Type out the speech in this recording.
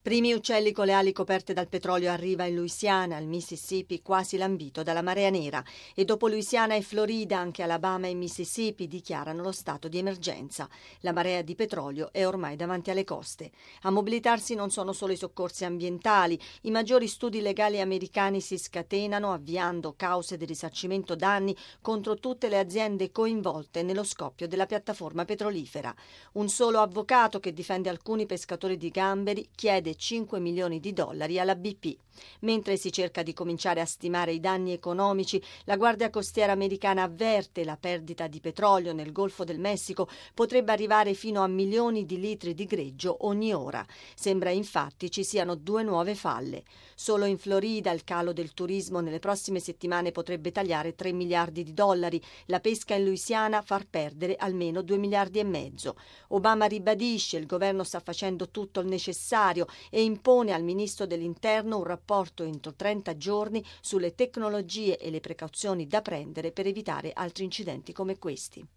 Primi uccelli con le ali coperte dal petrolio arriva in Louisiana, il Mississippi quasi lambito dalla marea nera, e dopo Louisiana e Florida anche Alabama e Mississippi dichiarano lo stato di emergenza. La marea di petrolio è ormai davanti alle coste. A mobilitarsi non sono solo i soccorsi ambientali, i maggiori studi legali americani si scatenano avviando cause di risarcimento danni contro tutte le aziende coinvolte nello scoppio della piattaforma petrolifera. Un solo avvocato che difende alcuni pescatori di gamberi chiede 5 milioni di dollari alla BP. Mentre si cerca di cominciare a stimare i danni economici, la Guardia Costiera americana avverte la perdita di petrolio nel Golfo del Messico potrebbe arrivare fino a milioni di litri di greggio ogni ora. Sembra infatti ci siano 2 nuove falle. Solo in Florida il calo del turismo nelle prossime settimane potrebbe tagliare 3 miliardi di dollari, la pesca in Louisiana far perdere almeno 2 miliardi e mezzo. Obama ribadisce il governo sta facendo tutto il necessario e impone al ministro dell'Interno un rapporto entro 30 giorni sulle tecnologie e le precauzioni da prendere per evitare altri incidenti come questi.